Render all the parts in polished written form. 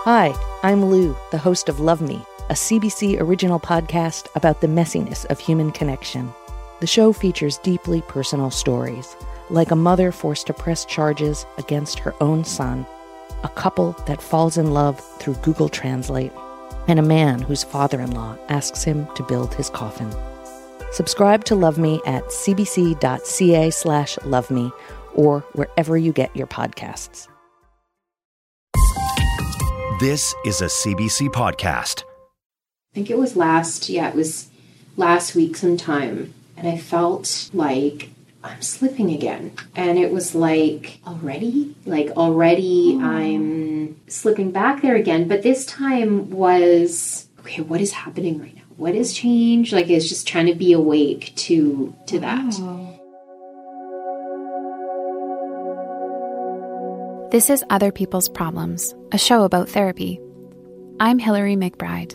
Hi, I'm Lou, the host of Love Me, a CBC original podcast about the messiness of human connection. The show features deeply personal stories, like a mother forced to press charges against her own son, a couple that falls in love through Google Translate, and a man whose father-in-law asks him to build his coffin. Subscribe to Love Me at cbc.ca/loveme or wherever you get your podcasts. This is a CBC podcast. I think it was last week sometime, and I felt like I'm slipping again. And it was like, already I'm slipping back there again. But this time was, okay, what is happening right now? What has changed? Like, it's just trying to be awake to that. This is Other People's Problems, a show about therapy. I'm Hilary McBride.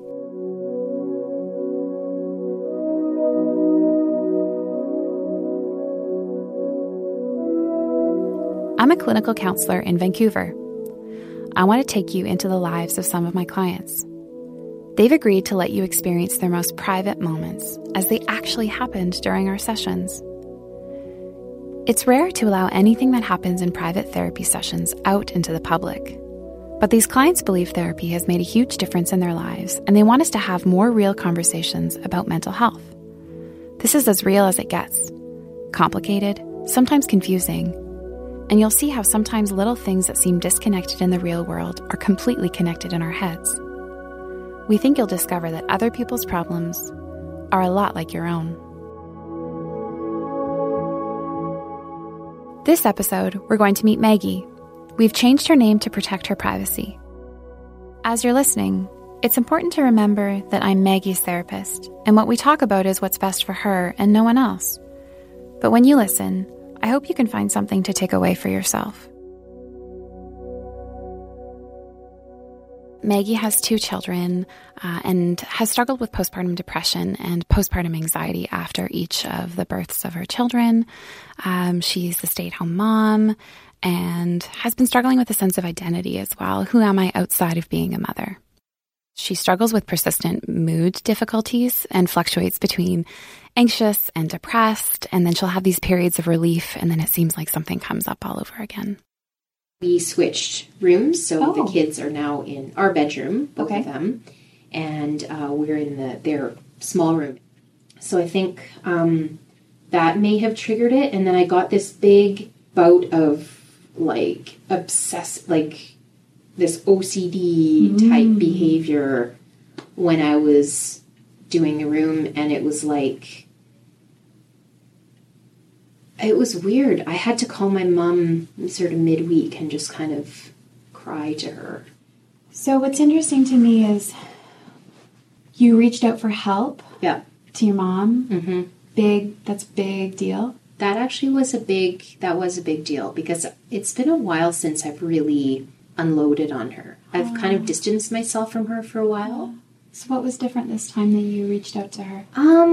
I'm a clinical counselor in Vancouver. I want to take you into the lives of some of my clients. They've agreed to let you experience their most private moments as they actually happened during our sessions. It's rare to allow anything that happens in private therapy sessions out into the public. But these clients believe therapy has made a huge difference in their lives, and they want us to have more real conversations about mental health. This is as real as it gets. Complicated, sometimes confusing, and you'll see how sometimes little things that seem disconnected in the real world are completely connected in our heads. We think you'll discover that other people's problems are a lot like your own. This episode, we're going to meet Maggie. We've changed her name to protect her privacy. As you're listening, it's important to remember that I'm Maggie's therapist, and what we talk about is what's best for her and no one else. But when you listen, I hope you can find something to take away for yourself. Maggie has 2 children and has struggled with postpartum depression and postpartum anxiety after each of the births of her children. She's the stay-at-home mom and has been struggling with a sense of identity as well. Who am I outside of being a mother? She struggles with persistent mood difficulties and fluctuates between anxious and depressed, and then she'll have these periods of relief, and then it seems like something comes up all over again. We switched rooms, so the kids are now in our bedroom, both of them, and we're in their small room. So I think that may have triggered it, and then I got this big bout of this OCD type behavior when I was doing the room, and it was like, it was weird. I had to call my mom sort of midweek and just kind of cry to her. So what's interesting to me is you reached out for help to your mom. Mm-hmm. That's a big deal. That actually was a big deal because it's been a while since I've really unloaded on her. I've kind of distanced myself from her for a while. So what was different this time that you reached out to her?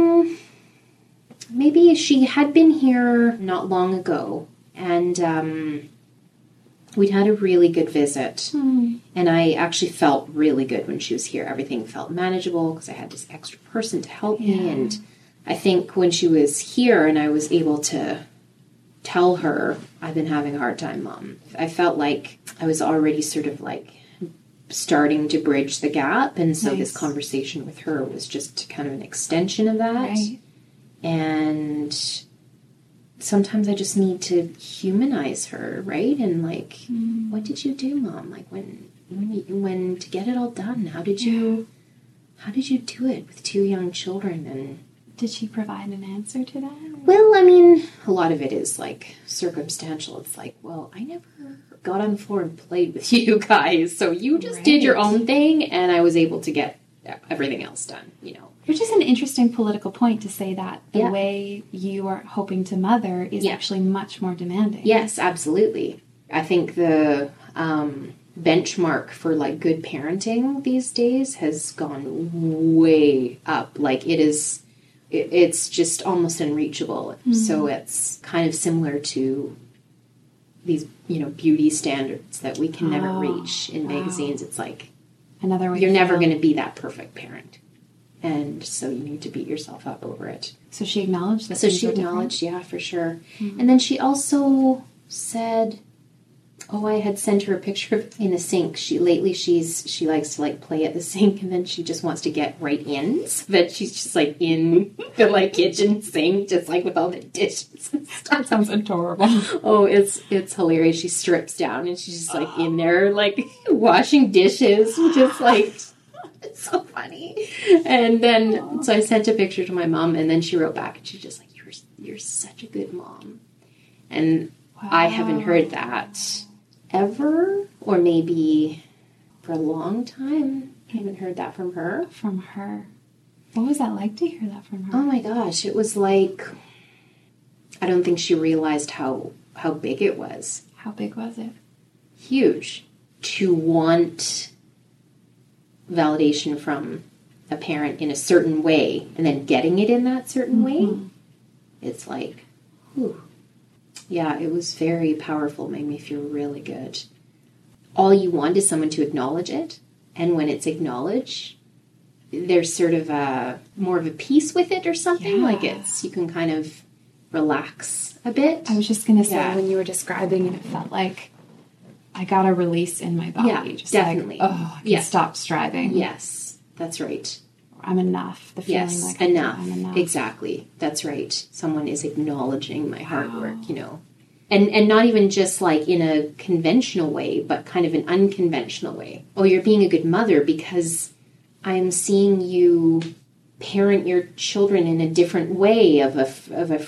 Maybe she had been here not long ago, and we'd had a really good visit. And I actually felt really good when she was here. Everything felt manageable because I had this extra person to help me. And I think when she was here and I was able to tell her, I've been having a hard time, Mom, I felt like I was already sort of like starting to bridge the gap. And so this conversation with her was just kind of an extension of that. Right. And sometimes I just need to humanize her, right? And like, what did you do, Mom? Like when to get it all done, how did you do it with 2 young children? And did she provide an answer to that? Well, I mean, a lot of it is like circumstantial. It's like, well, I never got on the floor and played with you guys, so you just did your own thing, and I was able to get everything else done, Which is an interesting political point to say that the way you are hoping to mother is actually much more demanding. Yes, absolutely. I think the benchmark for like good parenting these days has gone way up. Like it's just almost unreachable. So it's kind of similar to these beauty standards that we can never reach in magazines. It's like, another way you're never going to be that perfect parent. And so you need to beat yourself up over it. So she acknowledged that. So she acknowledged, yeah, for sure. Mm-hmm. And then she also said, I had sent her a picture in the sink. She likes to like play at the sink, and then she just wants to get right in. So that she's just like in the like kitchen sink, just like with all the dishes and stuff. That sounds adorable. Oh, it's hilarious. She strips down and she's just like in there like washing dishes, just like it's so funny. And then so I sent a picture to my mom, and then she wrote back and she's just like, You're such a good mom. And I haven't heard that ever, or maybe for a long time. I haven't heard that from her. From her. What was that like to hear that from her? Oh my gosh, it was like, I don't think she realized how big it was. How big was it? Huge. To want validation from a parent in a certain way, and then getting it in that certain way, it's like, whew. Yeah, it was very powerful, made me feel really good. All you want is someone to acknowledge it, and when it's acknowledged, there's sort of more of a peace with it or something. Yeah. Like you can kind of relax a bit. I was just going to say, when you were describing it, it felt like I got a release in my body. Yeah, just definitely. Like, I can stop striving. Yes, that's right. I'm enough. The feeling like I'm enough. Exactly. That's right. Someone is acknowledging my hard work, And not even just like in a conventional way, but kind of an unconventional way. Oh, you're being a good mother because I'm seeing you parent your children in a different way there's a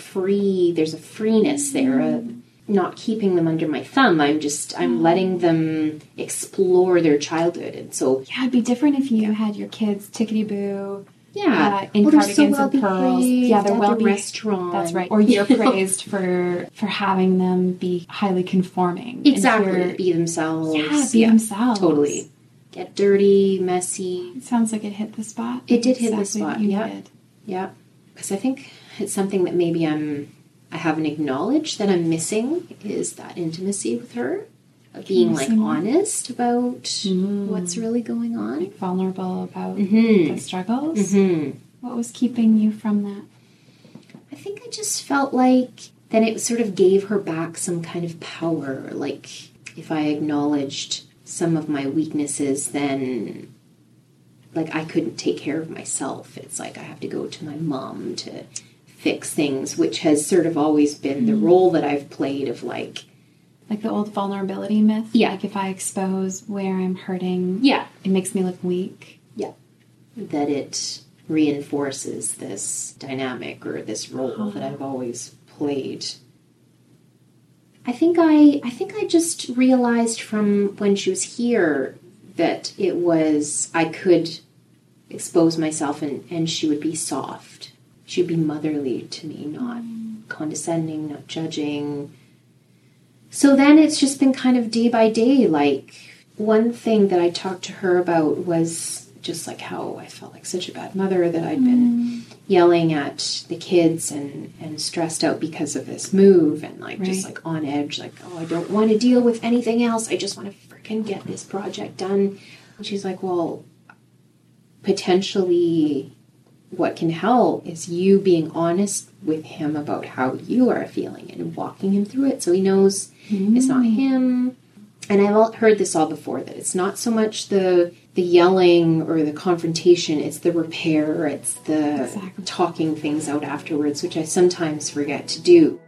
freeness there, not keeping them under my thumb. I'm letting them explore their childhood. And so... Yeah, it'd be different if you had your kids tickety-boo. Yeah. In cardigans and pearls. Yeah, they're well behaved. Restaurant. That's right. Or you're praised for having them be highly conforming. Exactly. Be themselves. Yeah, be themselves. Totally. Get dirty, messy. It sounds like it hit the spot. It did hit the spot, yeah. Yeah. Because I think it's something that maybe I haven't acknowledged that I'm missing, is that intimacy with her. Of being like honest about what's really going on. Like vulnerable about the struggles. Mm-hmm. What was keeping you from that? I think I just felt like then it sort of gave her back some kind of power. Like if I acknowledged some of my weaknesses, then like I couldn't take care of myself. It's like I have to go to my mom to fix things, which has sort of always been the role that I've played of like the old vulnerability myth? Yeah. Like if I expose where I'm hurting, it makes me look weak? Yeah. That it reinforces this dynamic or this role that I've always played. I think I just realized from when she was here that I could expose myself and she would be soft. She would be motherly to me, not condescending, not judging. So then it's just been kind of day by day. Like one thing that I talked to her about was just like how I felt like such a bad mother, that I'd been yelling at the kids and stressed out because of this move and like just like on edge, like, oh, I don't want to deal with anything else. I just want to freaking get this project done. And she's like, well, potentially what can help is you being honest with him about how you are feeling and walking him through it so he knows it's not him. And I've heard this all before, that it's not so much the yelling or the confrontation, it's the repair, it's the talking things out afterwards, which I sometimes forget to do.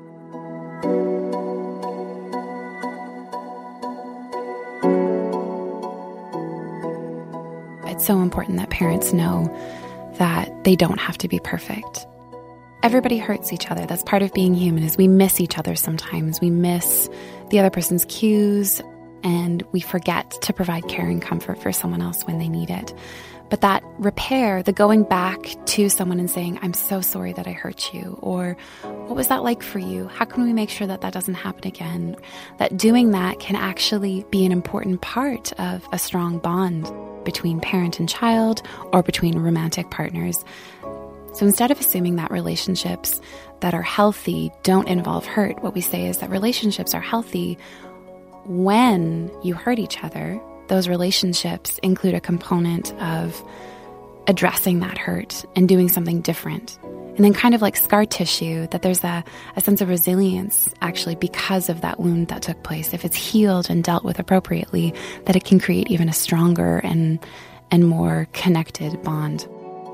It's so important that parents know that they don't have to be perfect. Everybody hurts each other. That's part of being human, is we miss each other sometimes. We miss the other person's cues, and we forget to provide care and comfort for someone else when they need it. But that repair, the going back to someone and saying, I'm so sorry that I hurt you, or what was that like for you? How can we make sure that that doesn't happen again? That doing that can actually be an important part of a strong bond between parent and child, or between romantic partners. So instead of assuming that relationships that are healthy don't involve hurt, what we say is that relationships are healthy when you hurt each other. Those relationships include a component of addressing that hurt and doing something different. And then kind of like scar tissue, that there's a sense of resilience actually because of that wound that took place. If it's healed and dealt with appropriately, that it can create even a stronger and more connected bond.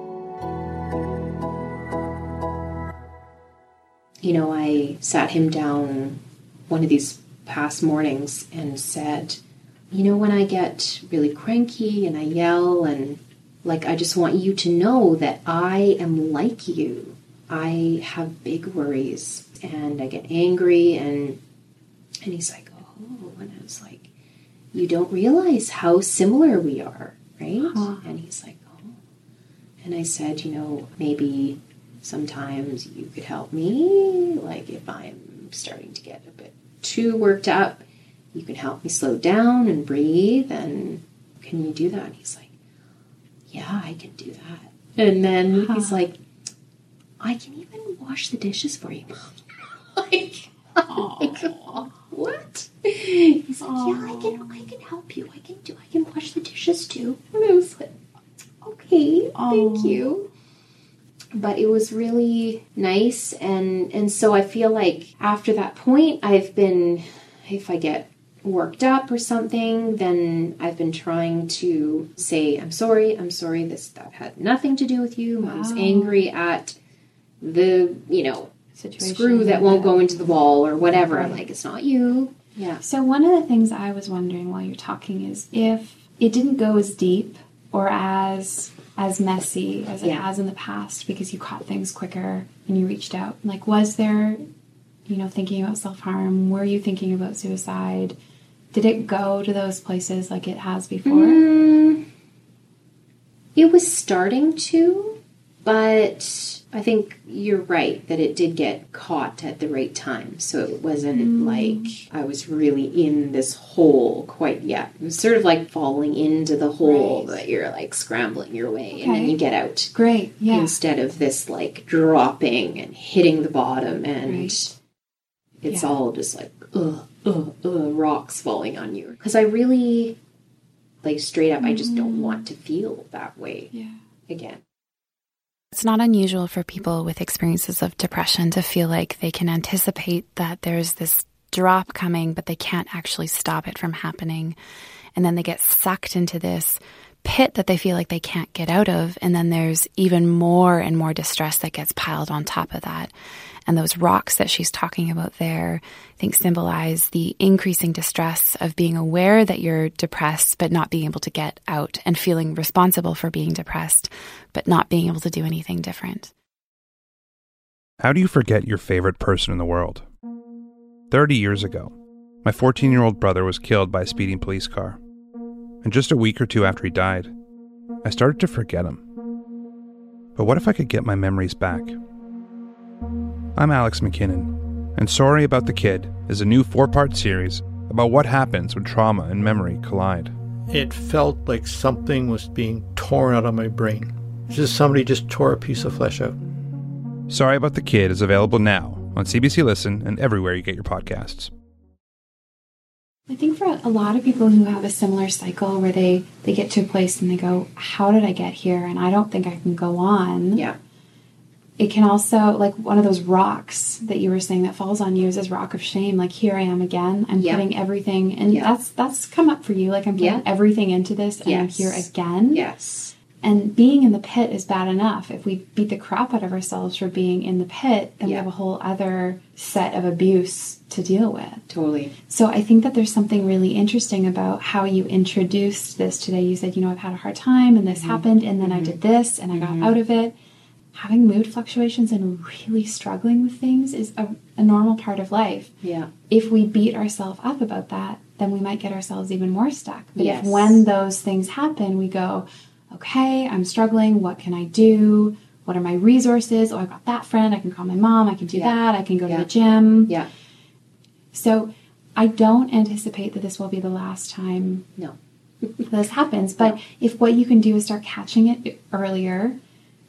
You know, I sat him down one of these past mornings and said, you know, when I get really cranky and I yell and like, I just want you to know that I am like you. I have big worries and I get angry and he's like, oh, and I was like, you don't realize how similar we are, right? Huh. And he's like, oh. And I said, you know, maybe sometimes you could help me, like if I'm starting to get a bit too worked up, you can help me slow down and breathe, and can you do that? And he's like, yeah, I can do that. And then he's like, I can even wash the dishes for you. Like, what? He's like, yeah, I can help you. I can wash the dishes too. And I was like, okay, thank you. But it was really nice, and so I feel like after that point, I've been, if I get worked up or something, then I've been trying to say, I'm sorry, that had nothing to do with you. Wow. Mom's angry at the, you know, situation, screw that won't go into the wall or whatever. Right. I'm like, it's not you. Yeah. So one of the things I was wondering while you're talking is if it didn't go as deep or as messy as it has in the past because you caught things quicker and you reached out. Like, was there, you know, thinking about self-harm? Were you thinking about suicide? Did it go to those places like it has before? It was starting to, but I think you're right that it did get caught at the right time. So it wasn't like I was really in this hole quite yet. It was sort of like falling into the hole that you're like scrambling your way and then you get out. Great, yeah. Instead of this like dropping and hitting the bottom and it's all just like, rocks falling on you. Because I really, like straight up, I just don't want to feel that way again. It's not unusual for people with experiences of depression to feel like they can anticipate that there's this drop coming, but they can't actually stop it from happening. And then they get sucked into this pit that they feel like they can't get out of. And then there's even more and more distress that gets piled on top of that. And those rocks that she's talking about there, I think symbolize the increasing distress of being aware that you're depressed, but not being able to get out, and feeling responsible for being depressed, but not being able to do anything different. How do you forget your favorite person in the world? 30 years ago, my 14-year-old brother was killed by a speeding police car. And just a week or two after he died, I started to forget him. But what if I could get my memories back? I'm Alex McKinnon, and Sorry About the Kid is a new 4-part series about what happens when trauma and memory collide. It felt like something was being torn out of my brain. It's just somebody just tore a piece of flesh out. Sorry About the Kid is available now on CBC Listen and everywhere you get your podcasts. I think for a lot of people who have a similar cycle where they get to a place and they go, how did I get here? And I don't think I can go on. Yeah. It can also, like one of those rocks that you were saying that falls on you is this rock of shame. Like, here I am again. I'm putting everything, and that's come up for you. Like, I'm putting everything into this, and I'm here again. Yes. And being in the pit is bad enough. If we beat the crap out of ourselves for being in the pit, then we have a whole other set of abuse to deal with. Totally. So I think that there's something really interesting about how you introduced this today. You said, you know, I've had a hard time, and this happened, and then I did this, and I got out of it. Having mood fluctuations and really struggling with things is a normal part of life. Yeah. If we beat ourselves up about that, then we might get ourselves even more stuck. But if when those things happen, we go, okay, I'm struggling. What can I do? What are my resources? Oh, I've got that friend. I can call my mom. I can do that. I can go to the gym. Yeah. So I don't anticipate that this will be the last time this happens. But if what you can do is start catching it earlier,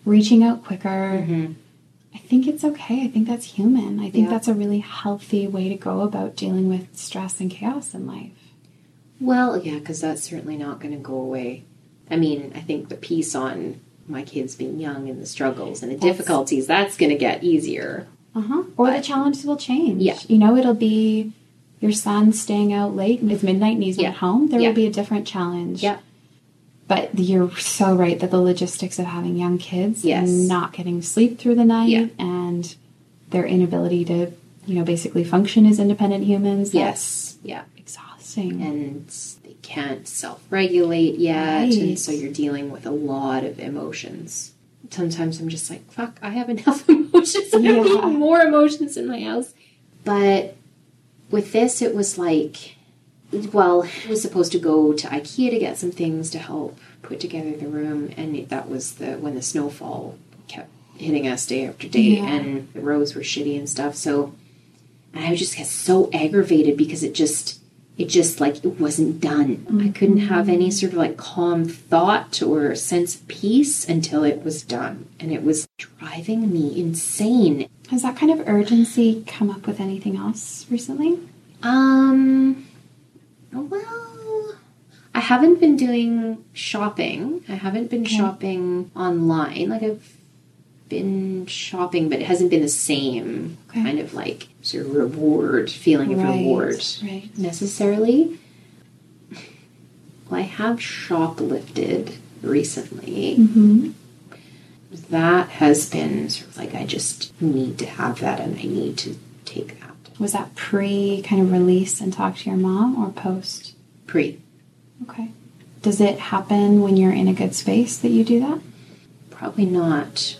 reaching out quicker. Mm-hmm. I think it's okay. I think that's human. I think that's a really healthy way to go about dealing with stress and chaos in life. Well, yeah, because that's certainly not going to go away. I mean, I think the piece on my kids being young and the struggles and the difficulties, that's going to get easier. Or the challenges will change. Yeah. You know, it'll be your son staying out late and it's midnight and he's not home. There will be a different challenge. Yeah. But you're so right that the logistics of having young kids and not getting sleep through the night and their inability to, you know, basically function as independent humans. Yes. Yeah. Exhausting. And they can't self-regulate yet. And so you're dealing with a lot of emotions. Sometimes I'm just like, fuck, I have enough emotions. I need more emotions in my house. But with this, it was like, well, I was supposed to go to IKEA to get some things to help put together the room. And that was when the snowfall kept hitting us day after day. And the roads were shitty and stuff. So I would just get so aggravated because it just like it wasn't done. I couldn't have any sort of like calm thought or sense of peace until it was done. And it was driving me insane. Has that kind of urgency come up with anything else recently? Well, I haven't been doing shopping. I haven't been shopping online. Like I've been shopping, but it hasn't been the same kind of like sort of feeling of reward necessarily. Well, I have shoplifted recently. That has been sort of like I just need to have that and I need to take that. Was that pre kind of release and talk to your mom or post? Pre. Okay. Does it happen when you're in a good space that you do that? Probably not.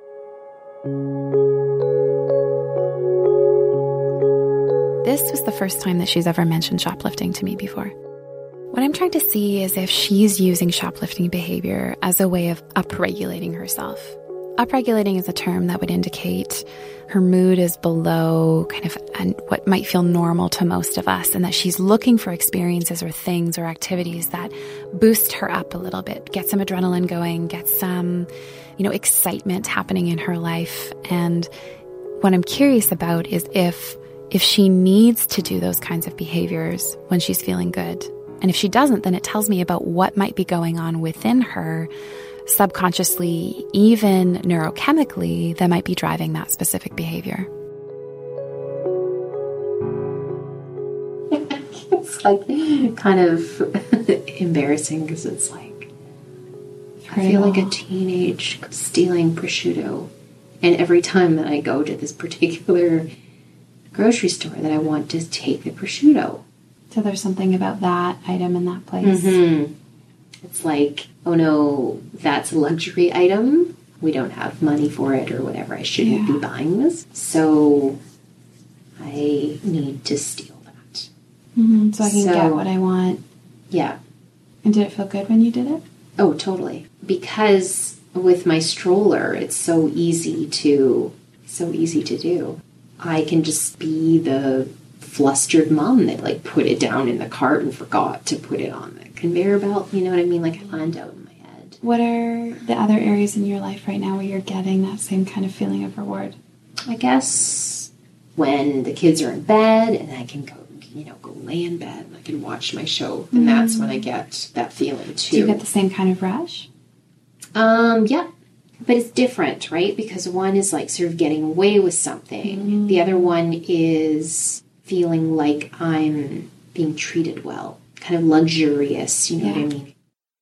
This was the first time that she's ever mentioned shoplifting to me before. What I'm trying to see is if she's using shoplifting behavior as a way of upregulating herself. Upregulating is a term that would indicate her mood is below kind of what might feel normal to most of us, and that she's looking for experiences or things or activities that boost her up a little bit, get some adrenaline going, get some, excitement happening in her life. And what I'm curious about is if she needs to do those kinds of behaviors when she's feeling good. And if she doesn't, then it tells me about what might be going on within her subconsciously, even neurochemically, that might be driving that specific behavior. It's like kind of embarrassing because it's like I feel like a teenage stealing prosciutto. And every time that I go to this particular grocery store that I want to take the prosciutto. So there's something about that item in that place. It's like, oh no, that's a luxury item. We don't have money for it or whatever. I shouldn't be buying this. So I need to steal that. So I can get what I want. Yeah. And did it feel good when you did it? Oh, totally. Because with my stroller, it's so easy to do. I can just be the flustered mom that like put it down in the cart and forgot to put it on the conveyor belt. You know what I mean? Like I land out in my head. What are the other areas in your life right now where you're getting that same kind of feeling of reward? I guess when the kids are in bed and I can go lay in bed and I can watch my show, and that's when I get that feeling too. Do you get the same kind of rush? Yeah. But it's different, right? Because one is like sort of getting away with something. The other one is feeling like I'm being treated well. Kind of luxurious, you know what I mean?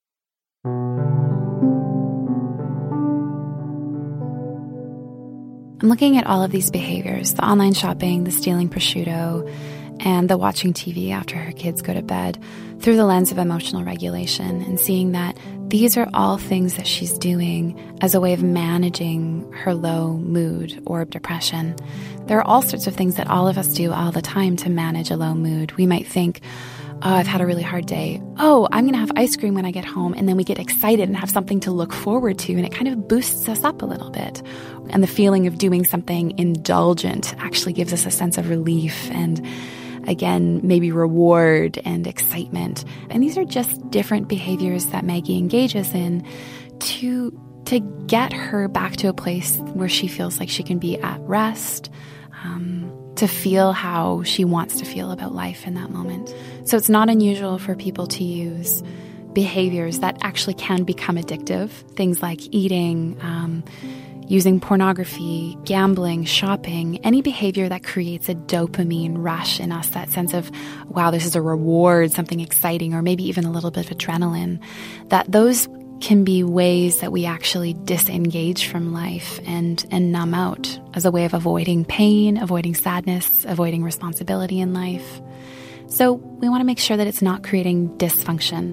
I'm looking at all of these behaviors, the online shopping, the stealing prosciutto, and the watching TV after her kids go to bed, through the lens of emotional regulation, and seeing that these are all things that she's doing as a way of managing her low mood or depression. There are all sorts of things that all of us do all the time to manage a low mood. We might think, oh, I've had a really hard day. Oh, I'm going to have ice cream when I get home. And then we get excited and have something to look forward to, and it kind of boosts us up a little bit. And the feeling of doing something indulgent actually gives us a sense of relief and, again, maybe reward and excitement. And these are just different behaviors that Maggie engages in to to get her back to a place where she feels like she can be at rest, to feel how she wants to feel about life in that moment. So it's not unusual for people to use behaviors that actually can become addictive, things like eating, using pornography, gambling, shopping, any behavior that creates a dopamine rush in us, that sense of, wow, this is a reward, something exciting, or maybe even a little bit of adrenaline, that those can be ways that we actually disengage from life and numb out as a way of avoiding pain, avoiding sadness, avoiding responsibility in life. So we want to make sure that it's not creating dysfunction.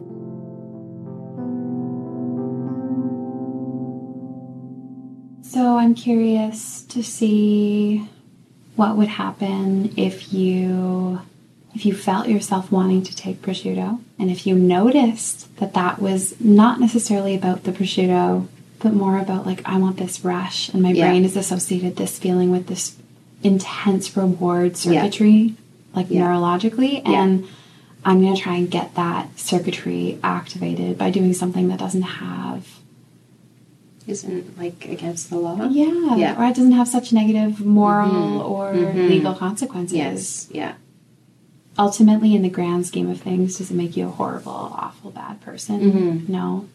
So I'm curious to see what would happen if you felt yourself wanting to take prosciutto, and if you noticed that was not necessarily about the prosciutto, but more about like, I want this rush, and my brain has associated this feeling with this intense reward circuitry, like neurologically, and I'm going to try and get that circuitry activated by doing something that isn't like against the law. Or it doesn't have such negative moral or legal consequences. Yes, yeah. Ultimately, in the grand scheme of things, does it make you a horrible, awful, bad person? No.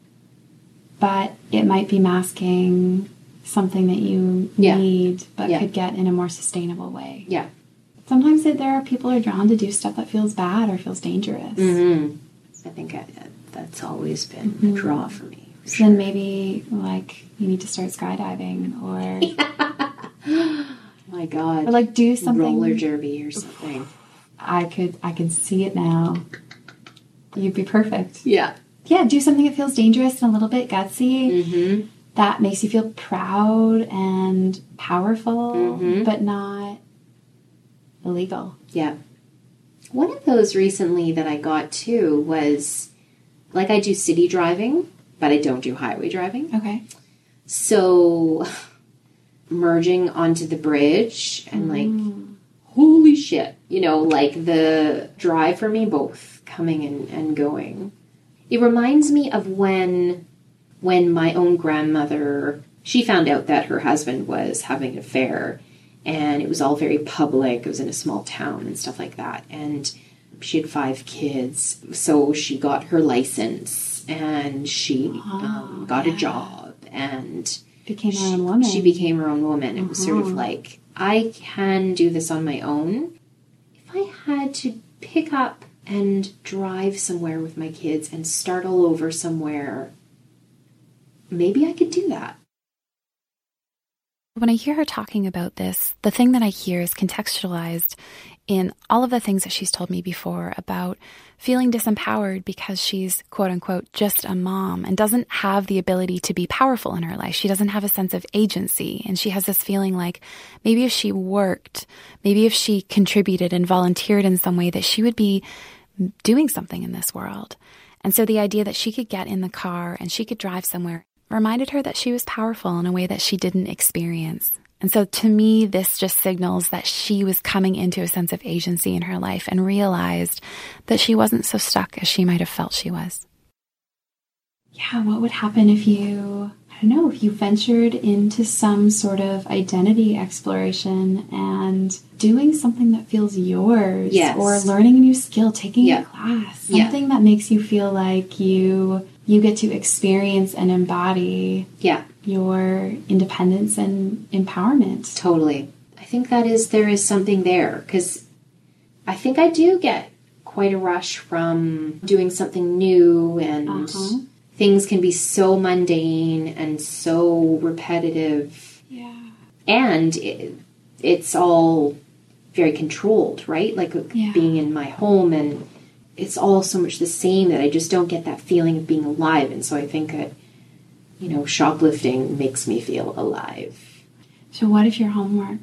But it might be masking something that you need, but could get in a more sustainable way. Yeah. Sometimes there are people who are drawn to do stuff that feels bad or feels dangerous. I think that's always been a draw for me. So then maybe, like, you need to start skydiving, or... My God. Or, like, do something... Roller derby or something. I can see it now. You'd be perfect. Yeah. Yeah, do something that feels dangerous and a little bit gutsy. That makes you feel proud and powerful, but not illegal. Yeah. One of those recently that I got, too, was... Like, I do city driving, but I don't do highway driving. Okay. So, merging onto the bridge and, like... Holy shit. You know, like the drive for me, both coming and going. It reminds me of when my own grandmother, she found out that her husband was having an affair, and it was all very public. It was in a small town and stuff like that. And she had 5 kids. So she got her license, and she got a job, and became her own woman. She became her own woman. It was sort of like, I can do this on my own. If I had to pick up and drive somewhere with my kids and start all over somewhere, maybe I could do that. When I hear her talking about this, the thing that I hear is contextualized in all of the things that she's told me before about feeling disempowered because she's, quote unquote, just a mom and doesn't have the ability to be powerful in her life. She doesn't have a sense of agency. And she has this feeling like maybe if she worked, maybe if she contributed and volunteered in some way, that she would be doing something in this world. And so the idea that she could get in the car and she could drive somewhere reminded her that she was powerful in a way that she didn't experience. And so to me, this just signals that she was coming into a sense of agency in her life and realized that she wasn't so stuck as she might have felt she was. Yeah, what would happen if you ventured into some sort of identity exploration and doing something that feels yours, or learning a new skill, taking a class, something that makes you feel like you get to experience and embody your independence and empowerment. Totally. I think there is something there, because I think I do get quite a rush from doing something new, and things can be so mundane and so repetitive. Yeah. And it's all very controlled, right? Like being in my home, and it's all so much the same that I just don't get that feeling of being alive. And so I think that, shoplifting makes me feel alive. So what if your homework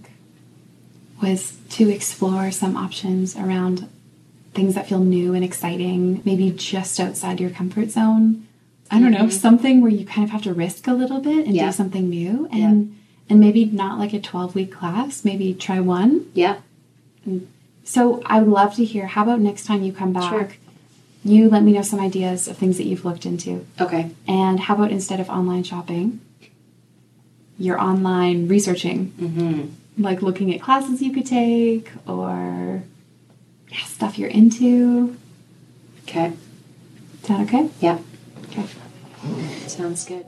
was to explore some options around things that feel new and exciting, maybe just outside your comfort zone? I don't know, something where you kind of have to risk a little bit and do something new, and maybe not like a 12-week class, maybe try one. Yeah. So I would love to hear, how about next time you come back, you let me know some ideas of things that you've looked into. Okay. And how about instead of online shopping, you're online researching? Mm-hmm. Like looking at classes you could take or stuff you're into. Okay. Is that okay? Yeah. Okay. Sounds good.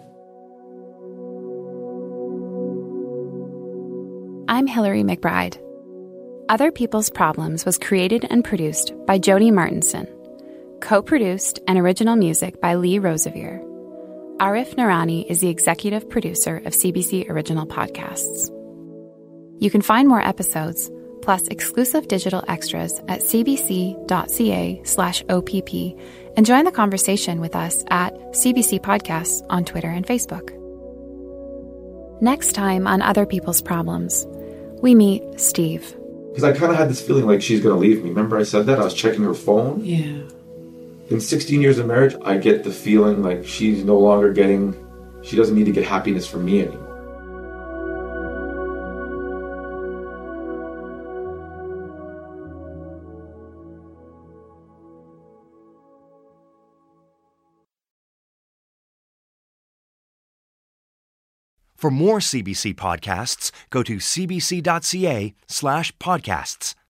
I'm Hillary McBride. Other People's Problems was created and produced by Jody Martinson. Co-produced and original music by Lee Rosevere. Arif Narani is the executive producer of CBC Original Podcasts. You can find more episodes, plus exclusive digital extras at cbc.ca/OPP and join the conversation with us at CBC Podcasts on Twitter and Facebook. Next time on Other People's Problems, we meet Steve. Because I kind of had this feeling like she's going to leave me. Remember I said that? I was checking her phone. Yeah. In 16 years of marriage, I get the feeling like she's no longer she doesn't need to get happiness from me anymore. For more CBC podcasts, go to cbc.ca/podcasts.